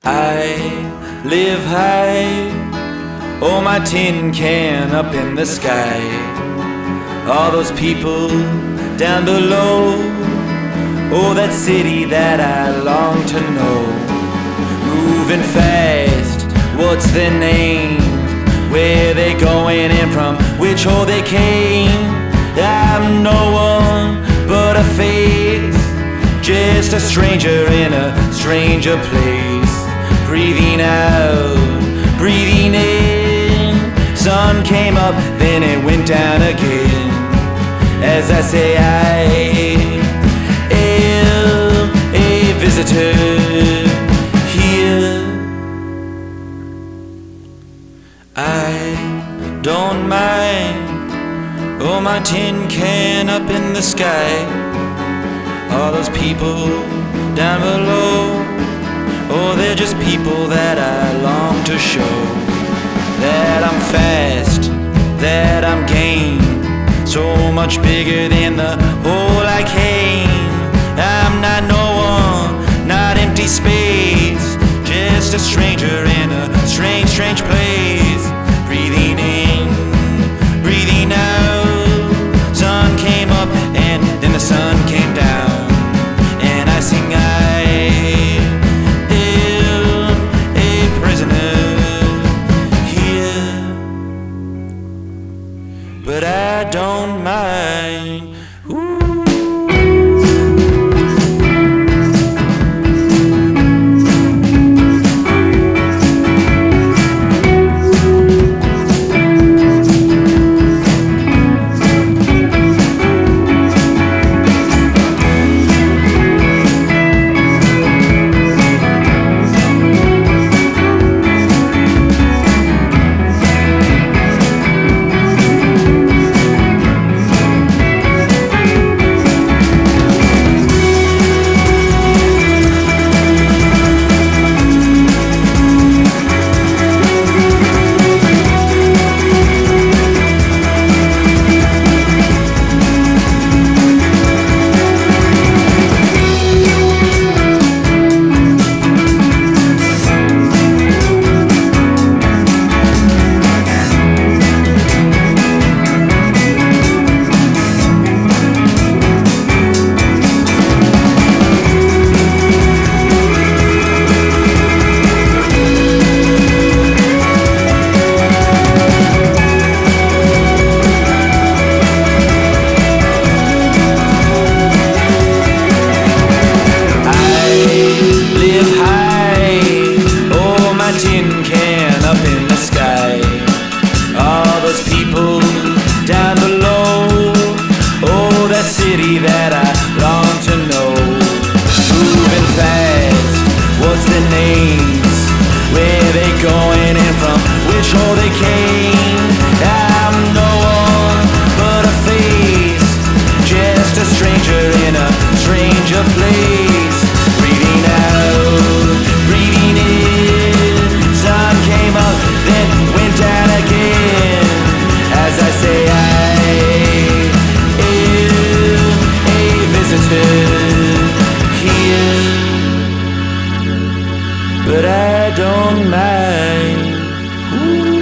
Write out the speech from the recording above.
I live high, oh my tin can up in the sky. All those people down below, oh that city that I long to know. Moving fast, what's their name? Where they going and from which hole they came? I'm no one but a face, just a stranger in a stranger place. Breathing out, breathing in. Sun came up, then it went down again. As I say, I am a visitor here. I don't mind, oh my tin can up in the sky. All those people down below, oh, they're just people that I long to show. That I'm fast, that I'm game, so much bigger than the hole I came. I'm not no one, not empty space, just a stranger in a strange, strange place. Breathing in, breathing out. Sun came up and then the sun came down. And I sing, I am a prisoner here, but I don't mind. Ooh. Tin can up in the sky. All those people down below, oh that city that I long to know. Moving fast, what's their names? Where they going and from which hole they came? I'm no one but a face, just a stranger in a stranger place. Breathing out, breathing in. Sun came up, then went down again. As I say, I am a visitor here, but I don't mind. Ooh.